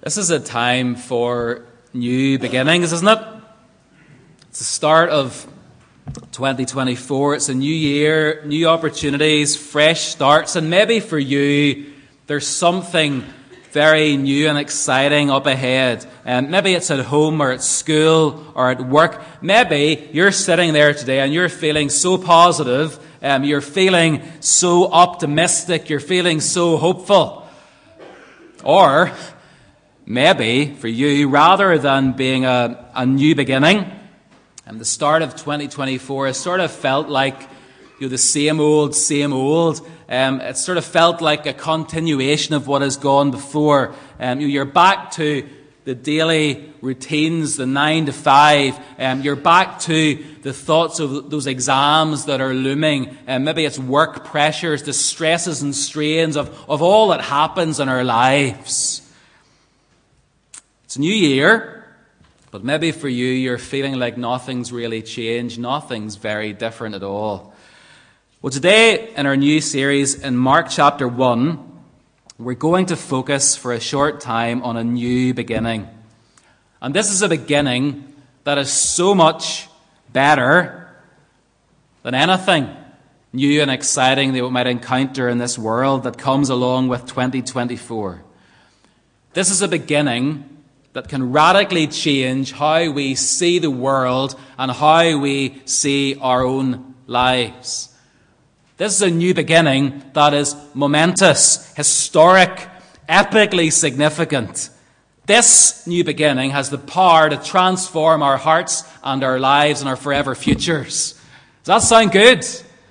This is a time for new beginnings, isn't it? It's the start of 2024. It's a new year, new opportunities, fresh starts. And maybe for you, there's something very new and exciting up ahead. Maybe it's at home or at school or at work. Maybe you're sitting there today and you're feeling so positive. You're feeling so optimistic. You're feeling so hopeful. Or maybe for you, rather than being a new beginning, and the start of 2024 has sort of felt like the same old, same old. It sort of felt like a continuation of what has gone before. You're back to the daily routines, the 9 to 5. You're back to the thoughts of those exams that are looming. Maybe it's work pressures, the stresses and strains of all that happens in our lives. It's a new year, but maybe for you, you're feeling like nothing's really changed. Nothing's very different at all. Well, today in our new series in Mark chapter 1, we're going to focus for a short time on a new beginning. And this is a beginning that is so much better than anything new and exciting that we might encounter in this world that comes along with 2024. This is a beginning that can radically change how we see the world and how we see our own lives. This is a new beginning that is momentous, historic, epically significant. This new beginning has the power to transform our hearts and our lives and our forever futures. Does that sound good?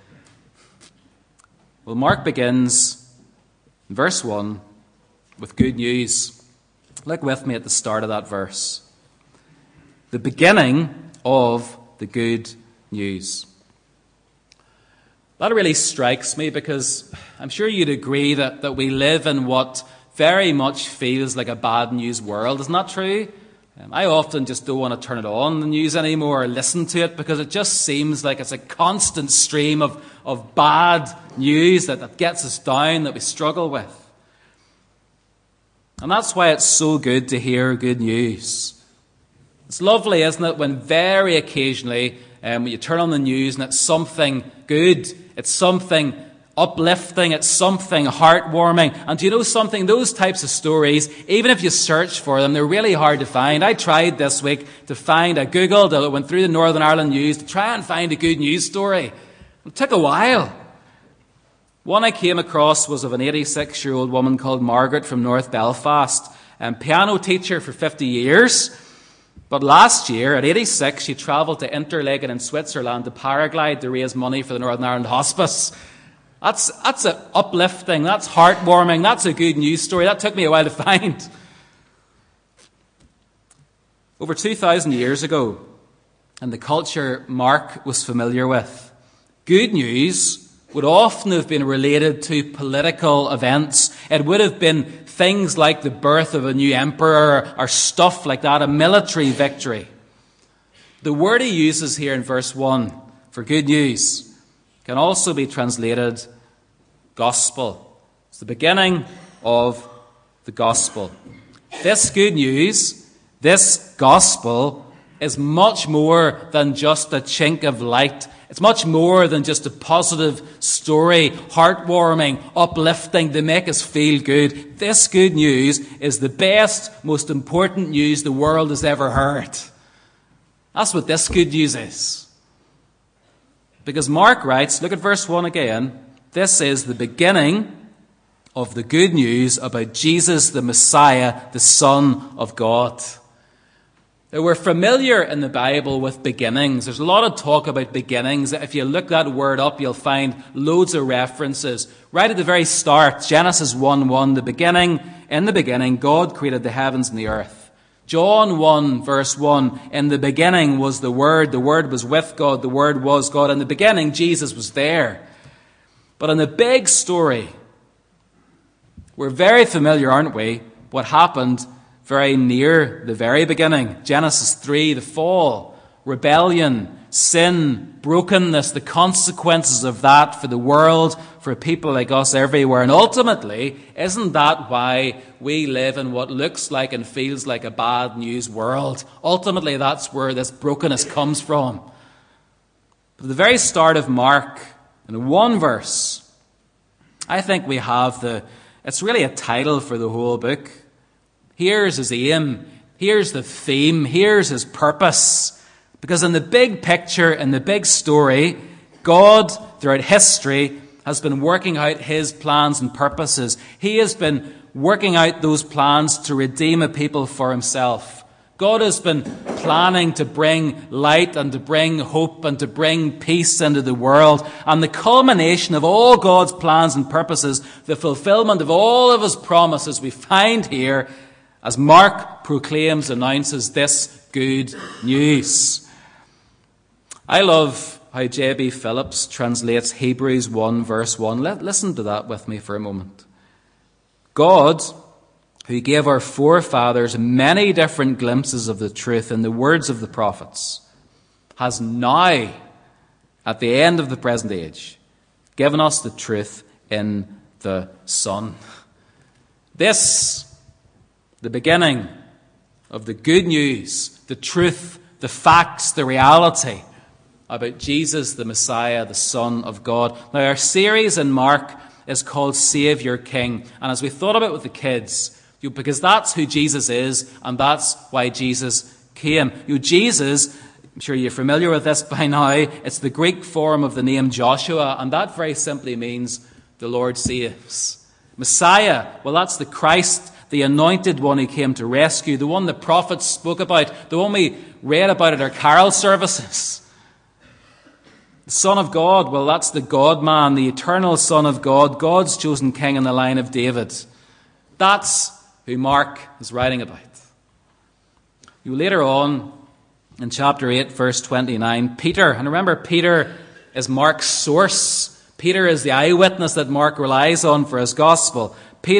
Well, Mark begins in verse 1 with good news. Look with me at the start of that verse. The beginning of the good news. That really strikes me because I'm sure you'd agree that we live in what very much feels like a bad news world. Isn't that true? I often just don't want to turn it on, the news anymore, or listen to it, because it just seems like it's a constant stream of bad news that gets us down, that we struggle with. And that's why it's so good to hear good news. It's lovely, isn't it, when very occasionally when you turn on the news and it's something good, it's something uplifting, it's something heartwarming. And do you know something? Those types of stories, even if you search for them, they're really hard to find. I tried this week to find, I Googled, I went through the Northern Ireland news to try and find a good news story. It took a while. One I came across was of an 86-year-old woman called Margaret from North Belfast, piano teacher for 50 years. But last year, at 86, she travelled to Interlaken in Switzerland to paraglide to raise money for the Northern Ireland Hospice. That's uplifting, that's heartwarming, that's a good news story. That took me a while to find. Over 2,000 years ago, in the culture Mark was familiar with, good news would often have been related to political events. It would have been things like the birth of a new emperor or stuff like that, a military victory. The word he uses here in verse 1 for good news can also be translated gospel. It's the beginning of the gospel. This good news, this gospel, is much more than just a chink of light. It's much more than just a positive story, heartwarming, uplifting, to make us feel good. This good news is the best, most important news the world has ever heard. That's what this good news is. Because Mark writes, look at verse 1 again, this is the beginning of the good news about Jesus the Messiah, the Son of God. Now, we're familiar in the Bible with beginnings. There's a lot of talk about beginnings. If you look that word up, you'll find loads of references. Right at the very start, Genesis 1:1, in the beginning, God created the heavens and the earth. John 1, verse 1, in the beginning was the Word was with God, the Word was God. In the beginning, Jesus was there. But in the big story, we're very familiar, aren't we, what happened very near the very beginning. Genesis 3, the fall, rebellion, sin, brokenness, the consequences of that for the world, for people like us everywhere. And ultimately, isn't that why we live in what looks like and feels like a bad news world? Ultimately, that's where this brokenness comes from. But at the very start of Mark, in one verse, I think we have it's really a title for the whole book. Here's his aim. Here's the theme. Here's his purpose. Because in the big picture, in the big story, God, throughout history, has been working out his plans and purposes. He has been working out those plans to redeem a people for himself. God has been planning to bring light and to bring hope and to bring peace into the world. And the culmination of all God's plans and purposes, the fulfillment of all of his promises, we find here as Mark proclaims, announces this good news. I love how J.B. Phillips translates Hebrews 1 verse 1. Listen to that with me for a moment. God, who gave our forefathers many different glimpses of the truth in the words of the prophets, has now, at the end of the present age, given us the truth in the Son. This, the beginning of the good news, the truth, the facts, the reality about Jesus, the Messiah, the Son of God. Now, our series in Mark is called Savior King. And as we thought about with the kids, because that's who Jesus is, and that's why Jesus came. Jesus, I'm sure you're familiar with this by now, it's the Greek form of the name Joshua, and that very simply means the Lord saves. Messiah, well, that's the Christ, the anointed one who came to rescue, the one the prophets spoke about, the one we read about at our carol services. The Son of God, well, that's the God-man, the eternal Son of God, God's chosen king in the line of David. That's who Mark is writing about. Later on, in chapter 8, verse 29, Peter, and remember, Peter is Mark's source. Peter is the eyewitness that Mark relies on for his gospel.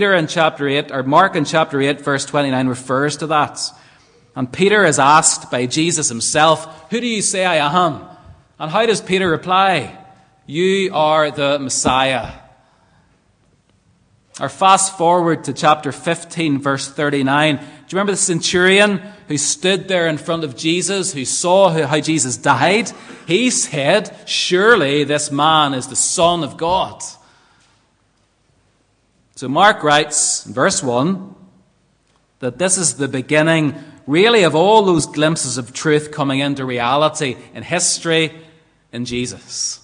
Mark in chapter 8, verse 29 refers to that. And Peter is asked by Jesus himself, "Who do you say I am?" And how does Peter reply? "You are the Messiah." Or fast forward to chapter 15, verse 39. Do you remember the centurion who stood there in front of Jesus, who saw how Jesus died? He said, "Surely this man is the Son of God." So Mark writes in verse 1 that this is the beginning, really, of all those glimpses of truth coming into reality in history in Jesus.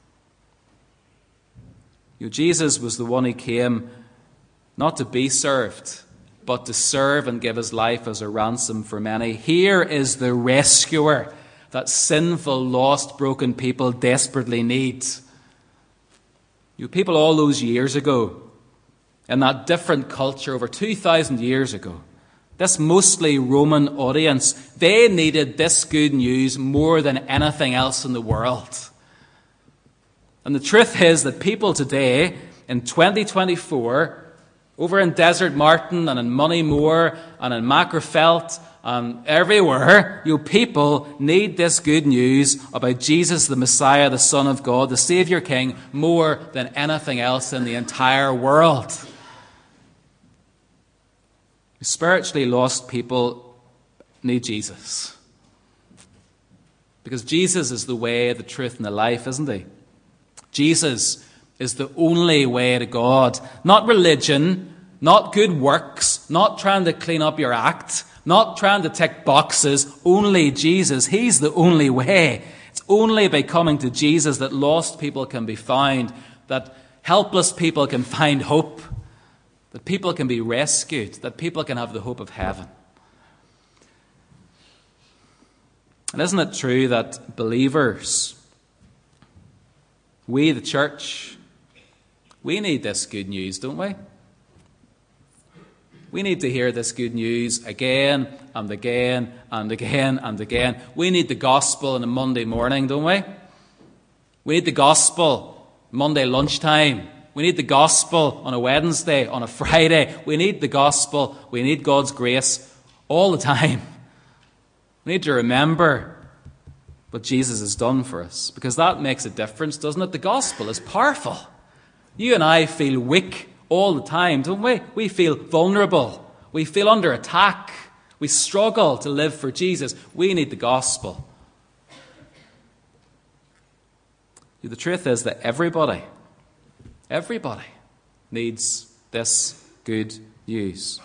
Jesus was the one who came not to be served, but to serve and give his life as a ransom for many. Here is the rescuer that sinful, lost, broken people desperately need. People all those years ago, in that different culture over 2,000 years ago, this mostly Roman audience, they needed this good news more than anything else in the world. And the truth is that people today, in 2024, over in Desert Martin and in Moneymore and in Macrofelt and everywhere, people need this good news about Jesus, the Messiah, the Son of God, the Savior King, more than anything else in the entire world. Spiritually lost people need Jesus. Because Jesus is the way, the truth, and the life, isn't he? Jesus is the only way to God. Not religion, not good works, not trying to clean up your act, not trying to tick boxes, only Jesus. He's the only way. It's only by coming to Jesus that lost people can be found, that helpless people can find hope, that people can be rescued, that people can have the hope of heaven. And isn't it true that believers, we, the church, we need this good news, don't we? We need to hear this good news again and again and again and again. We need the gospel on a Monday morning, don't we? We need the gospel Monday lunchtime. We need the gospel on a Wednesday, on a Friday. We need the gospel. We need God's grace all the time. We need to remember what Jesus has done for us, because that makes a difference, doesn't it? The gospel is powerful. You and I feel weak all the time, don't we? We feel vulnerable. We feel under attack. We struggle to live for Jesus. We need the gospel. The truth is that everybody needs this good news.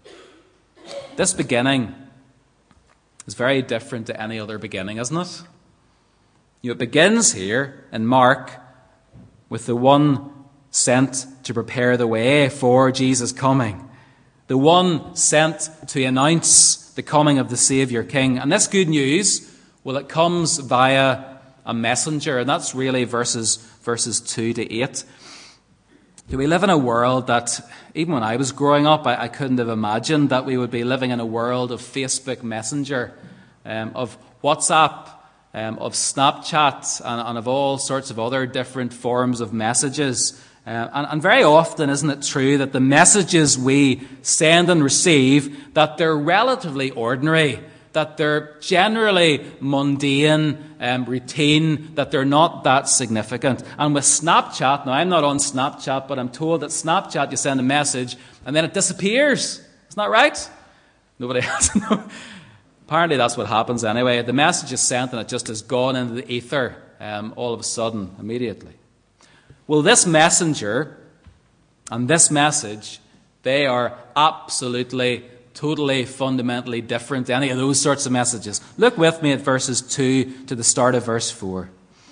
This beginning is very different to any other beginning, isn't it? It begins here in Mark with the one sent to prepare the way for Jesus' coming. The one sent to announce the coming of the Saviour King. And this good news, well, it comes via a messenger, and that's really verses 2 to 8. We live in a world that, even when I was growing up, I couldn't have imagined that we would be living in a world of Facebook Messenger, of WhatsApp, of Snapchat, and of all sorts of other different forms of messages. And very often, isn't it true that the messages we send and receive, that they're relatively ordinary, that they're generally mundane, routine, that they're not that significant. And with Snapchat, now I'm not on Snapchat, but I'm told that Snapchat, you send a message and then it disappears. Isn't that right? Nobody has to know. Apparently that's what happens anyway. The message is sent and it just has gone into the ether all of a sudden, immediately. Well, this messenger and this message, they are absolutely, totally, fundamentally different to any of those sorts of messages. Look with me at verses 2 to the start of verse 4.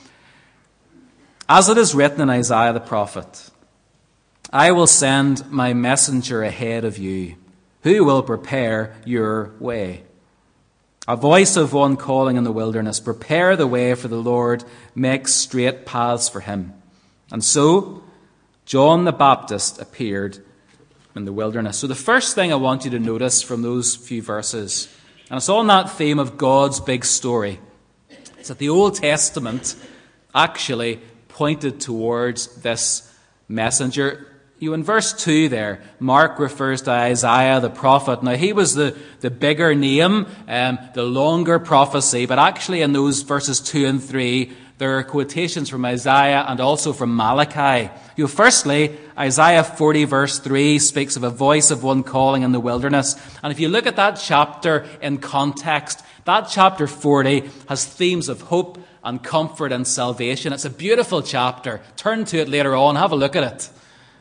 As it is written in Isaiah the prophet, I will send my messenger ahead of you, who will prepare your way. A voice of one calling in the wilderness, prepare the way for the Lord, make straight paths for him. And so, John the Baptist appeared in the wilderness. So the first thing I want you to notice from those few verses, and it's on that theme of God's big story, is that the Old Testament actually pointed towards this messenger. In verse 2 there, Mark refers to Isaiah the prophet. Now, he was the bigger name, the longer prophecy, but actually in those verses 2 and 3, there are quotations from Isaiah and also from Malachi. Firstly, Isaiah 40 verse 3 speaks of a voice of one calling in the wilderness. And if you look at that chapter in context, that chapter 40 has themes of hope and comfort and salvation. It's a beautiful chapter. Turn to it later on, have a look at it.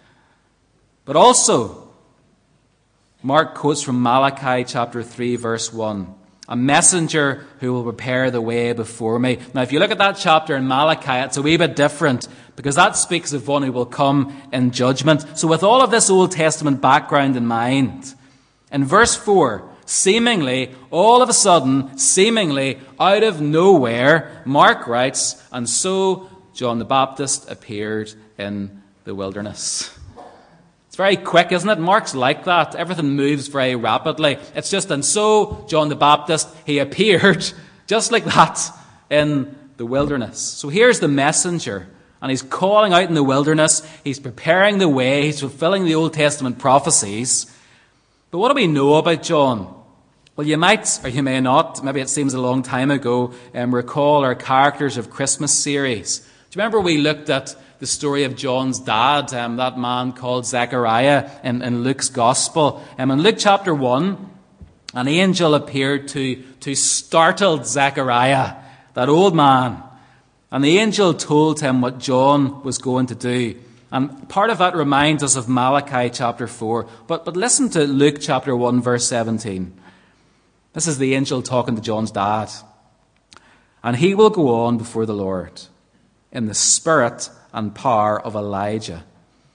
But also, Mark quotes from Malachi chapter 3 verse 1. A messenger who will prepare the way before me. Now, if you look at that chapter in Malachi, it's a wee bit different, because that speaks of one who will come in judgment. So with all of this Old Testament background in mind, in verse 4, seemingly, all of a sudden, seemingly out of nowhere, Mark writes, and so John the Baptist appeared in the wilderness. It's very quick, isn't it? Mark's like that. Everything moves very rapidly. It's just, and so John the Baptist, he appeared just like that in the wilderness. So here's the messenger, and he's calling out in the wilderness. He's preparing the way. He's fulfilling the Old Testament prophecies. But what do we know about John? Well, you might, or you may not, maybe it seems a long time ago, recall our Characters of Christmas series. Do you remember we looked at the story of John's dad, that man called Zechariah in Luke's Gospel? In Luke chapter 1, an angel appeared to startled Zechariah, that old man. And the angel told him what John was going to do. And part of that reminds us of Malachi chapter 4. But listen to Luke chapter 1, verse 17. This is the angel talking to John's dad. And he will go on before the Lord in the spirit and power of Elijah,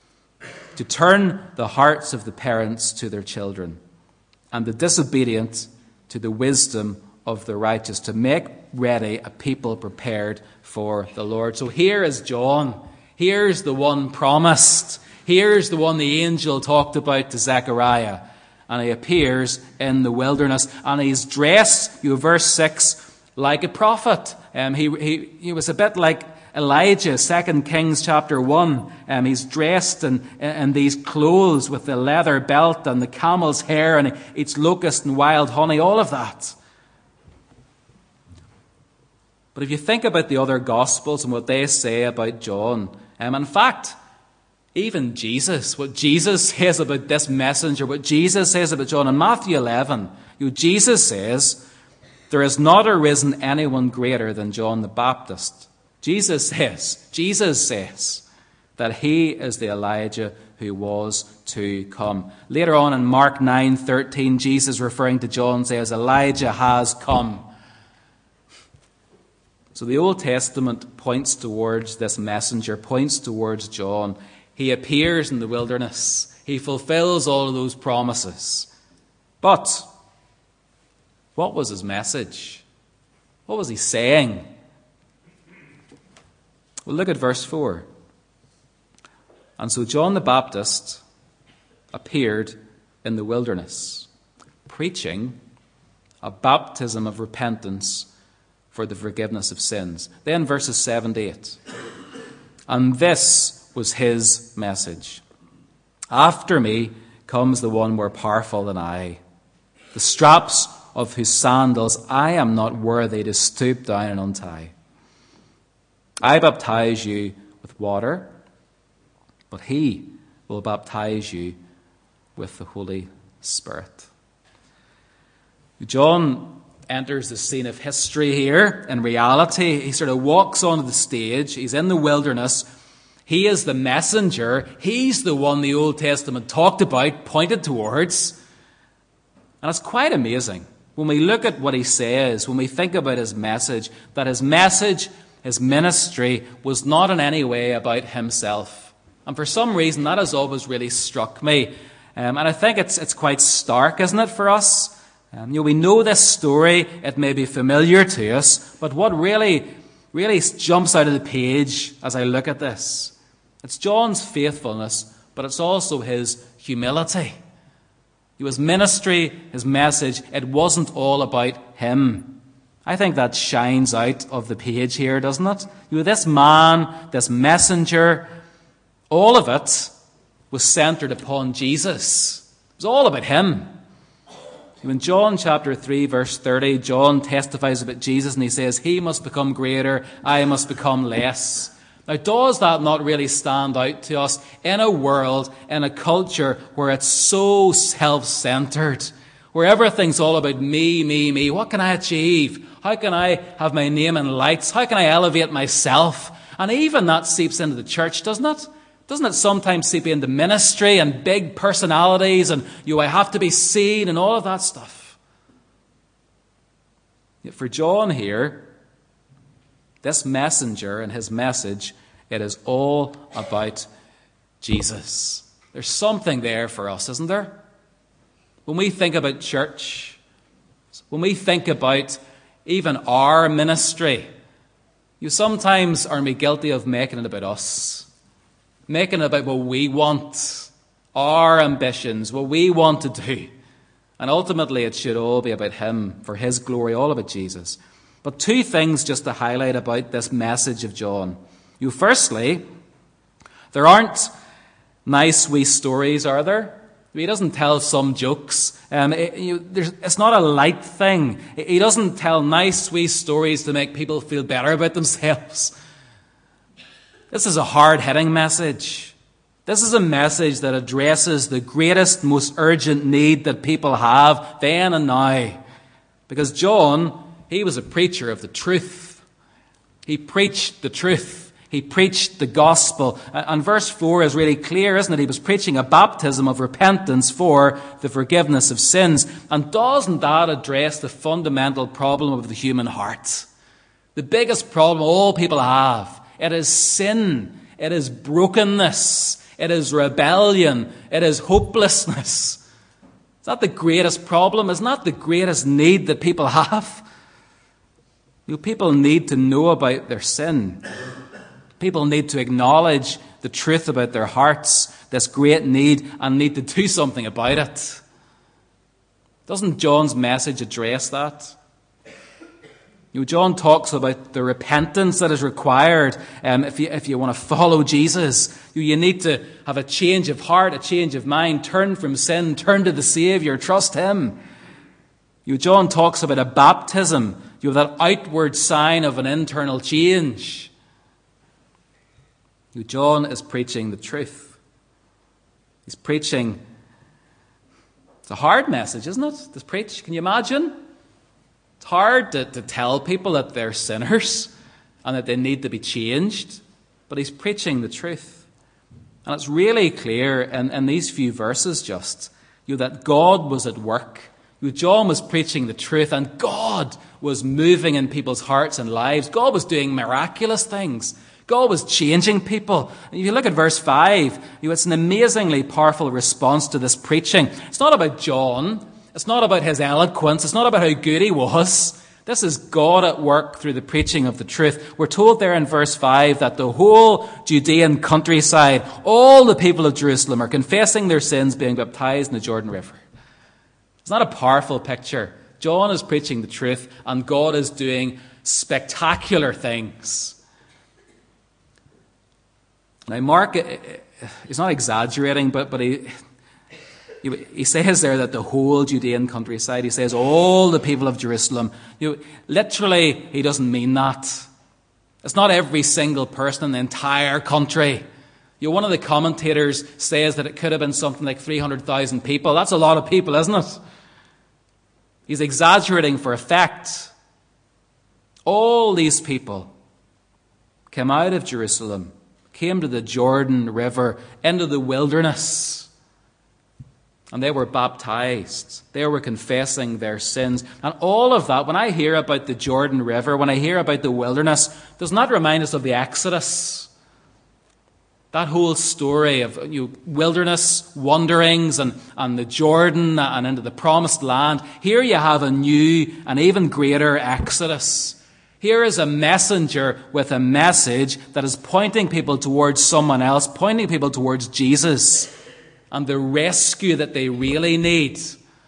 to turn the hearts of the parents to their children, and the disobedient to the wisdom of the righteous, to make ready a people prepared for the Lord. So here is John. Here's the one promised. Here's the one the angel talked about to Zechariah. And he appears in the wilderness, and he's dressed, verse 6, like a prophet. He was a bit like Elijah, 2 Kings chapter 1. He's dressed in these clothes with the leather belt and the camel's hair, and he eats locust and wild honey, all of that. But if you think about the other Gospels and what they say about John, in fact, even Jesus, what Jesus says about this messenger, what Jesus says about John in Matthew 11, Jesus says, there has not arisen anyone greater than John the Baptist. Jesus says that he is the Elijah who was to come. Later on in Mark 9:13, Jesus, referring to John, says, Elijah has come. So the Old Testament points towards this messenger, points towards John. He appears in the wilderness. He fulfills all of those promises. But what was his message? What was he saying? Well, look at verse 4. And so John the Baptist appeared in the wilderness, preaching a baptism of repentance for the forgiveness of sins. Then verses 7 to 8. And this was his message. After me comes the one more powerful than I, the straps of whose sandals I am not worthy to stoop down and untie. I baptize you with water, but he will baptize you with the Holy Spirit. John enters the scene of history here. In reality, he sort of walks onto the stage. He's in the wilderness. He is the messenger. He's the one the Old Testament talked about, pointed towards. And it's quite amazing when we look at what he says, when we think about his message, that his message, his ministry, was not in any way about himself. And for some reason, that has always really struck me. And I think it's quite stark, isn't it, for us? We know this story. It may be familiar to us. But what really jumps out of the page as I look at this, it's John's faithfulness, but it's also his humility. His ministry, his message, it wasn't all about him. I think that shines out of the page here, doesn't it? This man, this messenger, all of it was centered upon Jesus. It was all about him. In John chapter 3, verse 30, John testifies about Jesus and he says, he must become greater, I must become less. Now, does that not really stand out to us in a world, in a culture where it's so self-centered, where everything's all about me, me, me? What can I achieve? How can I have my name in lights? How can I elevate myself? And even that seeps into the church, doesn't it? Doesn't it sometimes seep into ministry and big personalities and I have to be seen and all of that stuff? Yet for John here, this messenger and his message, it is all about Jesus. There's something there for us, isn't there? When we think about church, when we think about even our ministry, sometimes are we guilty of making it about us. Making it about what we want, our ambitions, what we want to do. And ultimately it should all be about him, for his glory, all about Jesus. But two things just to highlight about this message of John. Firstly, there aren't nice wee stories, are there? He doesn't tell some jokes. It's not a light thing. He doesn't tell nice wee stories to make people feel better about themselves. This is a hard-hitting message. This is a message that addresses the greatest, most urgent need that people have then and now. Because John, he was a preacher of the truth. He preached the truth. He preached the gospel. And verse 4 is really clear, isn't it? He was preaching a baptism of repentance for the forgiveness of sins. And doesn't that address the fundamental problem of the human heart? The biggest problem all people have. It is sin. It is brokenness. It is rebellion. It is hopelessness. Is that the greatest problem? Isn't that the greatest need that people have? People need to know about their sin. People need to acknowledge the truth about their hearts, this great need, and need to do something about it. Doesn't John's message address that? John talks about the repentance that is required if you want to follow Jesus. You need to have a change of heart, a change of mind, turn from sin, turn to the Savior, trust him. John talks about a baptism You have that outward sign of an internal change. John is preaching the truth. He's preaching. It's a hard message, isn't it? To preach. Can you imagine? It's hard to tell people that they're sinners and that they need to be changed. But he's preaching the truth. And it's really clear in these few verses just, that God was at work. John was preaching the truth, and God was moving in people's hearts and lives. God was doing miraculous things. God was changing people. And if you look at verse 5, it's an amazingly powerful response to this preaching. It's not about John. It's not about his eloquence. It's not about how good he was. This is God at work through the preaching of the truth. We're told there in verse 5 that the whole Judean countryside, all the people of Jerusalem, are confessing their sins, being baptized in the Jordan River. It's not a powerful picture. John is preaching the truth, and God is doing spectacular things. Now, Mark, he's not exaggerating, but he says there that the whole Judean countryside, he says all the people of Jerusalem. Literally, he doesn't mean that. It's not every single person in the entire country. One of the commentators says that it could have been something like 300,000 people. That's a lot of people, isn't it? He's exaggerating for effect. All these people came out of Jerusalem, came to the Jordan River, into the wilderness, and they were baptized. They were confessing their sins. And all of that, when I hear about the Jordan River, when I hear about the wilderness, does not remind us of the Exodus. That whole story of wilderness wanderings and the Jordan and into the promised land. Here you have a new and even greater Exodus. Here is a messenger with a message that is pointing people towards someone else, pointing people towards Jesus and the rescue that they really need.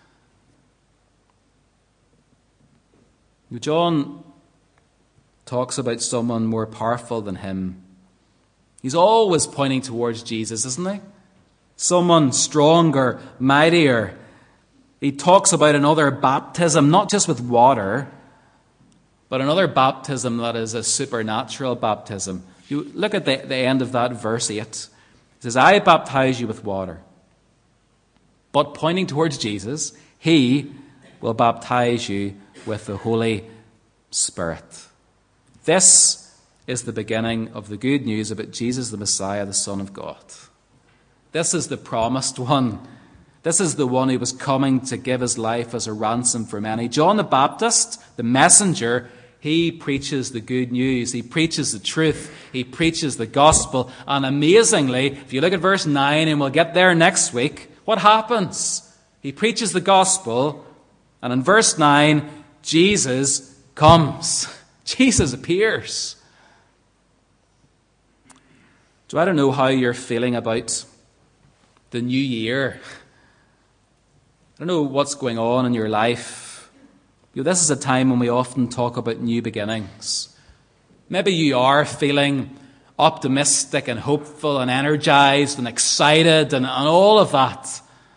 John talks about someone more powerful than him. He's always pointing towards Jesus, isn't he? Someone stronger, mightier. He talks about another baptism, not just with water, but another baptism that is a supernatural baptism. You look at the end of that verse 8. It says, I baptize you with water. But pointing towards Jesus, he will baptize you with the Holy Spirit. This is the beginning of the good news about Jesus the Messiah, the Son of God. This is the promised one. This is the one who was coming to give his life as a ransom for many. John the Baptist, the messenger, he preaches the good news. He preaches the truth. He preaches the gospel. And amazingly, if you look at verse 9, and we'll get there next week, what happens? He preaches the gospel, and in verse 9, Jesus comes. Jesus appears. So I don't know how you're feeling about the new year. I don't know what's going on in your life. This is a time when we often talk about new beginnings. Maybe you are feeling optimistic and hopeful and energized and excited and all of that.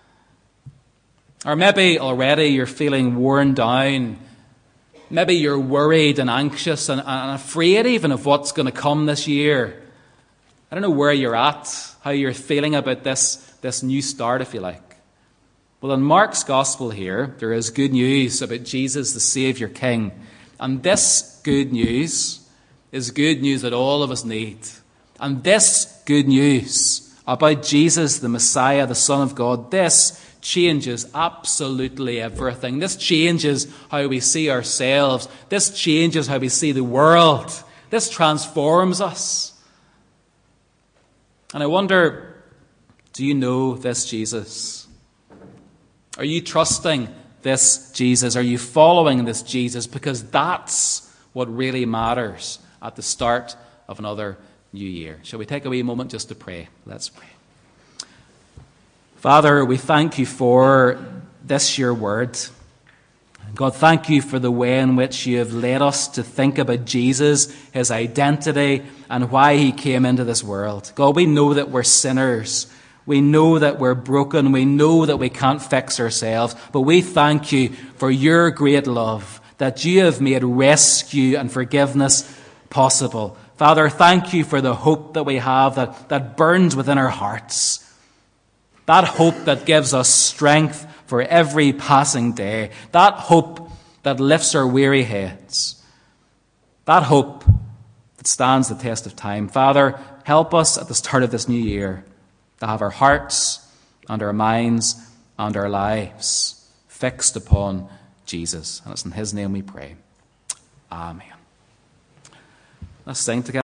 Or maybe already you're feeling worn down. Maybe you're worried and anxious and afraid even of what's going to come this year. I don't know where you're at, how you're feeling about this new start, if you like. Well, in Mark's gospel here, there is good news about Jesus, the Saviour King. And this good news is good news that all of us need. And this good news about Jesus, the Messiah, the Son of God, this changes absolutely everything. This changes how we see ourselves. This changes how we see the world. This transforms us. And I wonder, do you know this Jesus? Are you trusting this Jesus? Are you following this Jesus? Because that's what really matters at the start of another new year. Shall we take a wee moment just to pray? Let's pray. Father, we thank you for this, your word. God, thank you for the way in which you have led us to think about Jesus, his identity, and why he came into this world. God, we know that we're sinners. We know that we're broken. We know that we can't fix ourselves. But we thank you for your great love, that you have made rescue and forgiveness possible. Father, thank you for the hope that we have that burns within our hearts. That hope that gives us strength for every passing day. That hope that lifts our weary heads. That hope that stands the test of time. Father, help us at the start of this new year to have our hearts and our minds and our lives fixed upon Jesus. And it's in his name we pray. Amen. Let's sing together.